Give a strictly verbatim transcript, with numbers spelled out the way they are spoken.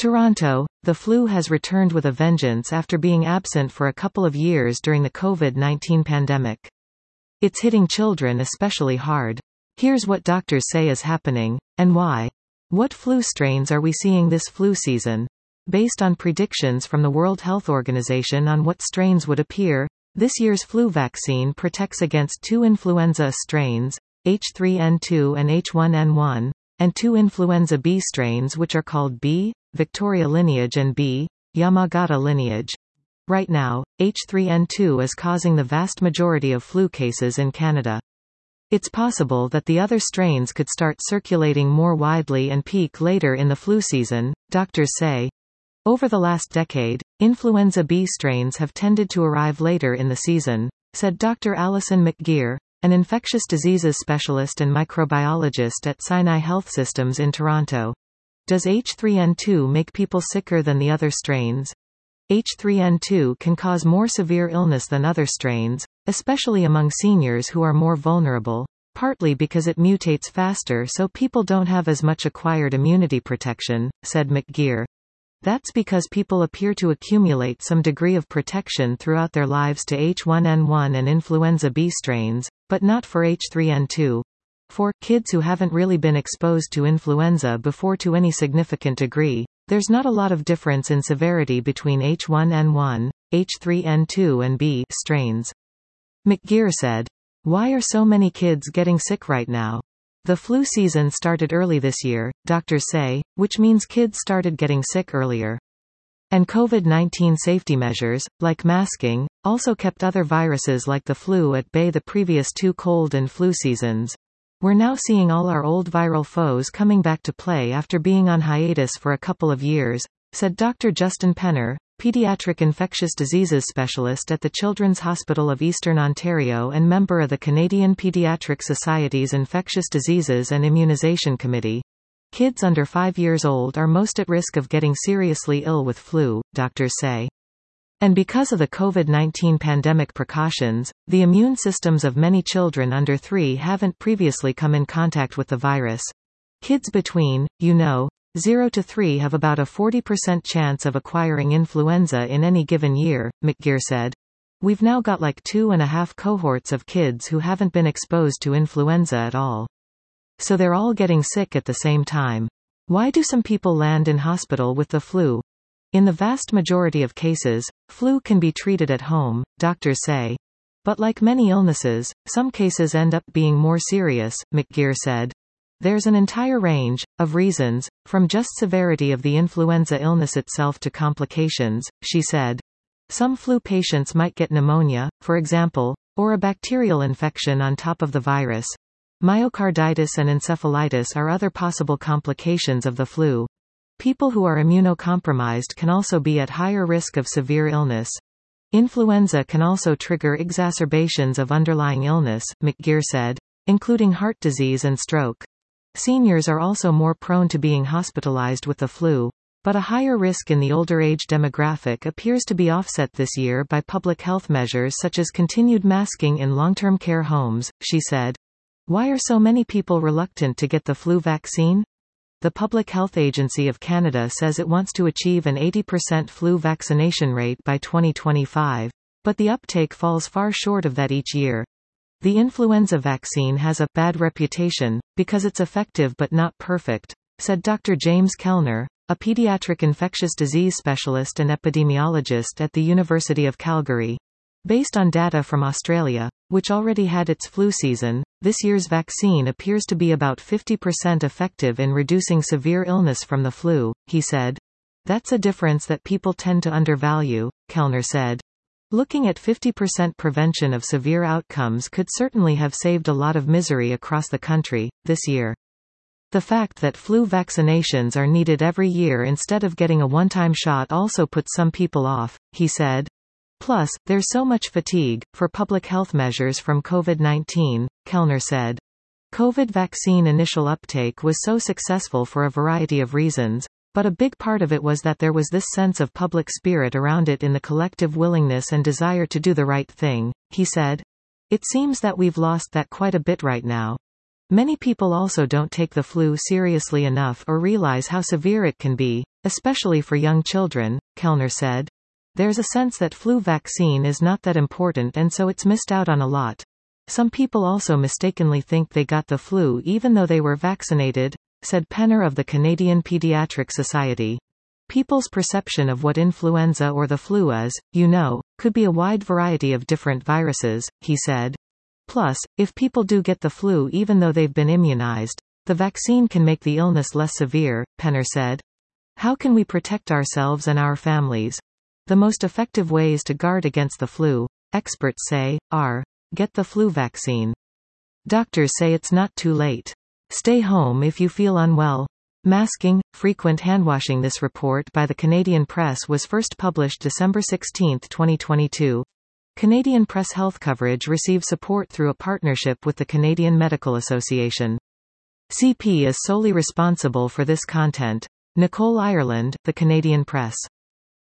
Toronto, the flu has returned with a vengeance after being absent for a couple of years during the COVID nineteen pandemic. It's hitting children especially hard. Here's what doctors say is happening, and why. What flu strains are we seeing this flu season? Based on predictions from the World Health Organization on what strains would appear, this year's flu vaccine protects against two influenza strains, H three N two and H one N one, and two influenza B strains which are called B, Victoria lineage, and B, Yamagata lineage. Right now, H three N two is causing the vast majority of flu cases in Canada. It's possible that the other strains could start circulating more widely and peak later in the flu season, doctors say. Over the last decade, influenza B strains have tended to arrive later in the season, said Doctor Alison McGeer, an infectious diseases specialist and microbiologist at Sinai Health Systems in Toronto. Does H three N two make people sicker than the other strains? H three N two can cause more severe illness than other strains, especially among seniors who are more vulnerable, partly because it mutates faster so people don't have as much acquired immunity protection, said McGeer. That's because people appear to accumulate some degree of protection throughout their lives to H one N one and influenza B strains, but not for H three N two. For kids who haven't really been exposed to influenza before to any significant degree, there's not a lot of difference in severity between H one N one, H three N two and B strains. McGeer said, "Why are so many kids getting sick right now? The flu season started early this year, doctors say, which means kids started getting sick earlier. And COVID nineteen safety measures, like masking, also kept other viruses like the flu at bay the previous two cold and flu seasons. We're now seeing all our old viral foes coming back to play after being on hiatus for a couple of years," said Doctor Justin Penner, pediatric infectious diseases specialist at the Children's Hospital of Eastern Ontario and member of the Canadian Pediatric Society's Infectious Diseases and Immunization Committee. Kids under five years old are most at risk of getting seriously ill with flu, doctors say. And because of the COVID nineteen pandemic precautions, the immune systems of many children under three haven't previously come in contact with the virus. Kids between, you know, zero to three have about a forty percent chance of acquiring influenza in any given year, McGeer said. We've now got like two and a half cohorts of kids who haven't been exposed to influenza at all. So they're all getting sick at the same time. Why do some people land in hospital with the flu? In the vast majority of cases, flu can be treated at home, doctors say. But like many illnesses, some cases end up being more serious, McGeer said. There's an entire range of reasons, from just severity of the influenza illness itself to complications, she said. Some flu patients might get pneumonia, for example, or a bacterial infection on top of the virus. Myocarditis and encephalitis are other possible complications of the flu. People who are immunocompromised can also be at higher risk of severe illness. Influenza can also trigger exacerbations of underlying illness, McGeer said, including heart disease and stroke. Seniors are also more prone to being hospitalized with the flu, but a higher risk in the older age demographic appears to be offset this year by public health measures such as continued masking in long-term care homes, she said. Why are so many people reluctant to get the flu vaccine? The Public Health Agency of Canada says it wants to achieve an eighty percent flu vaccination rate by twenty twenty-five, but the uptake falls far short of that each year. The influenza vaccine has a bad reputation, because it's effective but not perfect, said Doctor James Kellner, a pediatric infectious disease specialist and epidemiologist at the University of Calgary. Based on data from Australia, which already had its flu season, this year's vaccine appears to be about fifty percent effective in reducing severe illness from the flu, he said. That's a difference that people tend to undervalue, Kellner said. Looking at fifty percent prevention of severe outcomes could certainly have saved a lot of misery across the country, this year. The fact that flu vaccinations are needed every year instead of getting a one-time shot also puts some people off, he said. Plus, there's so much fatigue, for public health measures from COVID nineteen, Kellner said. COVID vaccine initial uptake was so successful for a variety of reasons, but a big part of it was that there was this sense of public spirit around it in the collective willingness and desire to do the right thing, he said. It seems that we've lost that quite a bit right now. Many people also don't take the flu seriously enough or realize how severe it can be, especially for young children, Kellner said. There's a sense that flu vaccine is not that important and so it's missed out on a lot. Some people also mistakenly think they got the flu even though they were vaccinated, said Penner of the Canadian Pediatric Society. People's perception of what influenza or the flu is, you know, could be a wide variety of different viruses, he said. Plus, if people do get the flu even though they've been immunized, the vaccine can make the illness less severe, Penner said. How can we protect ourselves and our families? The most effective ways to guard against the flu, experts say, are get the flu vaccine. Doctors say it's not too late. Stay home if you feel unwell. Masking, frequent handwashing. This report by the Canadian Press was first published December sixteenth, twenty twenty-two. Canadian Press health coverage receives support through a partnership with the Canadian Medical Association. C P is solely responsible for this content. Nicole Ireland, The Canadian Press.